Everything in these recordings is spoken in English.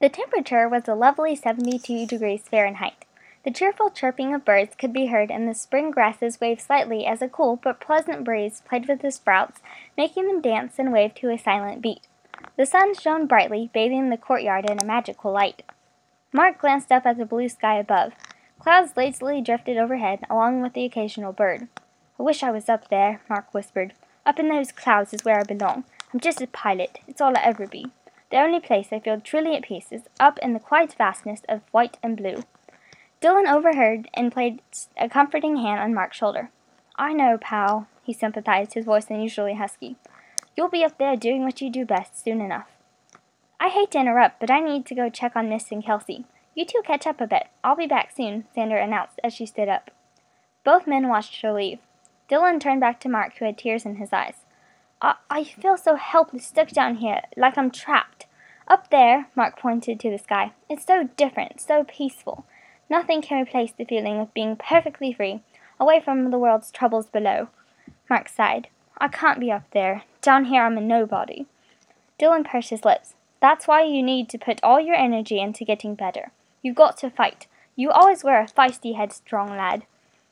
The temperature was a lovely 72 degrees Fahrenheit. The cheerful chirping of birds could be heard, and the spring grasses waved slightly as a cool but pleasant breeze played with the sprouts, making them dance and wave to a silent beat. The sun shone brightly, bathing the courtyard in a magical light. Mark glanced up at the blue sky above. Clouds lazily drifted overhead, along with the occasional bird. "I wish I was up there," Mark whispered. "Up in those clouds is where I belong. I'm just a pilot. It's all I'll ever be. The only place I feel truly at peace is up in the quiet vastness of white and blue." Dylan overheard and placed a comforting hand on Mark's shoulder. "I know, pal," he sympathized, his voice unusually husky. "You'll be up there doing what you do best soon enough." "I hate to interrupt, but I need to go check on Miss and Kelsey. You two catch up a bit. I'll be back soon," Sandra announced as she stood up. Both men watched her leave. Dylan turned back to Mark, who had tears in his eyes. I feel so helpless stuck down here, like I'm trapped. Up there," Mark pointed to the sky, "it's so different, so peaceful. Nothing can replace the feeling of being perfectly free, away from the world's troubles below." Mark sighed. "I can't be up there. Down here I'm a nobody." Dylan pursed his lips. "That's why you need to put all your energy into getting better. You've got to fight. You always were a feisty, headstrong lad."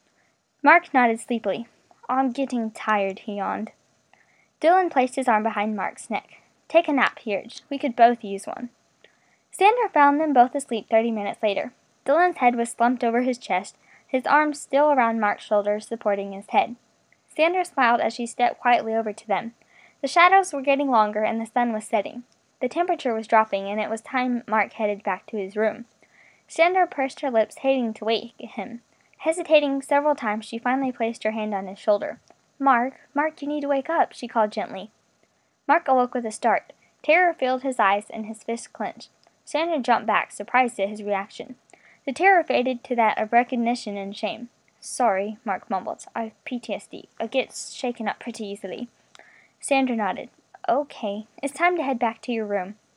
Mark nodded sleepily. "I'm getting tired," he yawned. Dylan placed his arm behind Mark's neck. "Take a nap," he urged. "We could both use one." Sandra found them both asleep 30 minutes later. Dylan's head was slumped over his chest, his arms still around Mark's shoulders, supporting his head. Sandra smiled as she stepped quietly over to them. The shadows were getting longer and the sun was setting. The temperature was dropping, and it was time Mark headed back to his room. Sandra pursed her lips, hating to wake him. Hesitating several times, she finally placed her hand on his shoulder. Mark, you need to wake up," she called gently. Mark awoke with a start. Terror filled his eyes and his fists clenched. Sandra jumped back, surprised at his reaction. The terror faded to that of recognition and shame. "Sorry," Mark mumbled. "I've PTSD. I get shaken up pretty easily." Sandra nodded. "Okay. It's time to head back to your room.